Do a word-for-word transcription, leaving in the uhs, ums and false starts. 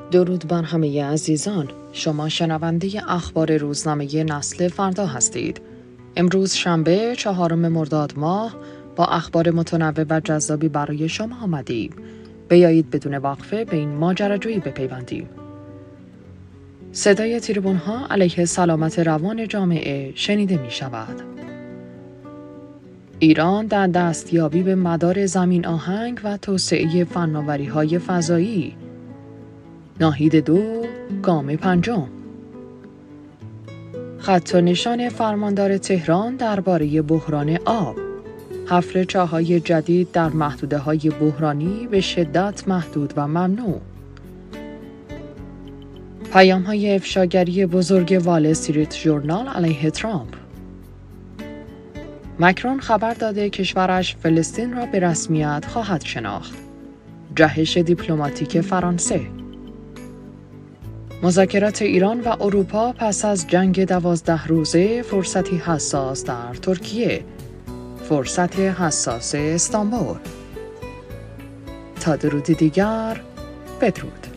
درود بر همه عزیزان. شما شنونده اخبار روزنامه نسل فردا هستید. امروز شنبه چهارم مرداد ماه با اخبار متنوع و جذابی برای شما آمدیم. بیایید بدون وقفه به این ماجراجویی بپیوندیم. صدای تریبون ها علیه سلامت روان جامعه شنیده می شود. ایران در دستیابی به مدار زمین آهنگ و توسعه فناوری های فضایی. ناهید دو، گام پنجم. خط و نشان فرماندار تهران درباره بحران آب. حفر چاه‌های جدید در محدوده‌های بحرانی به شدت محدود و ممنوع. پیام‌های افشاگری بزرگ وال استریت ژورنال علیه ترامپ. مکرون خبر داده کشورش فلسطین را به رسمیت خواهد شناخت. جهش دیپلماتیک فرانسه. مذاکرات ایران و اروپا پس از جنگ دوازده روزه، فرصتی حساس در ترکیه. فرصت حساس استانبول. تا درودی دیگر، بدرود.